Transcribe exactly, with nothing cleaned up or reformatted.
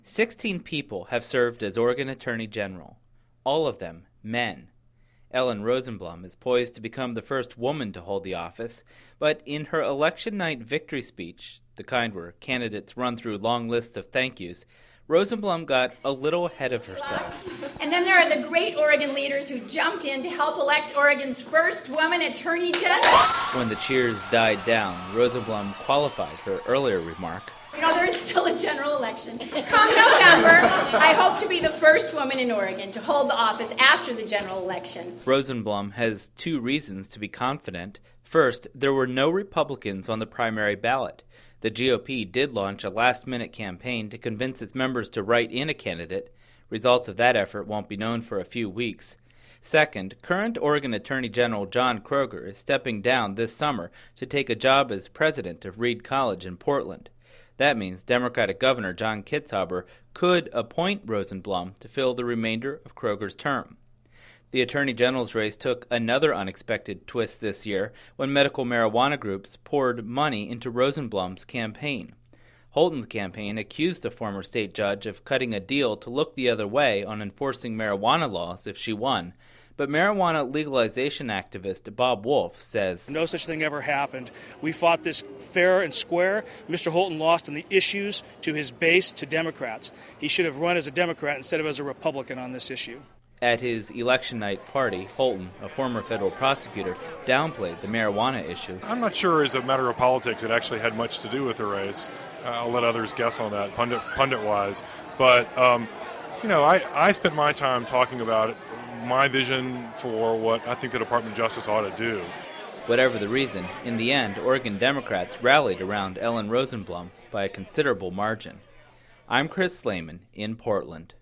Sixteen people have served as Oregon Attorney General, all of them men. Ellen Rosenblum is poised to become the first woman to hold the office, but in her election night victory speech, the kind where candidates run through long lists of thank yous, Rosenblum got a little ahead of herself. And then there are the great Oregon leaders who jumped in to help elect Oregon's first woman Attorney General. When the cheers died down, Rosenblum qualified her earlier remark. You know, there is still a general election. Come November, I hope to be the first woman in Oregon to hold the office after the general election. Rosenblum has two reasons to be confident. First, there were no Republicans on the primary ballot. The G O P did launch a last-minute campaign to convince its members to write in a candidate. Results of that effort won't be known for a few weeks. Second, current Oregon Attorney General John Kroger is stepping down this summer to take a job as president of Reed College in Portland. That means Democratic Governor John Kitzhaber could appoint Rosenblum to fill the remainder of Kroger's term. The Attorney General's race took another unexpected twist this year when medical marijuana groups poured money into Rosenblum's campaign. Holton's campaign accused the former state judge of cutting a deal to look the other way on enforcing marijuana laws if she won. But marijuana legalization activist Bob Wolf says, no such thing ever happened. We fought this fair and square. Mister Holton lost on the issues to his base, to Democrats. He should have run as a Democrat instead of as a Republican on this issue. At his election night party, Holton, a former federal prosecutor, downplayed the marijuana issue. I'm not sure as a matter of politics it actually had much to do with the race. Uh, I'll let others guess on that, pundit, pundit-wise. But, um, you know, I, I spent my time talking about it, my vision for what I think the Department of Justice ought to do. Whatever the reason, in the end, Oregon Democrats rallied around Ellen Rosenblum by a considerable margin. I'm Chris Slayman in Portland.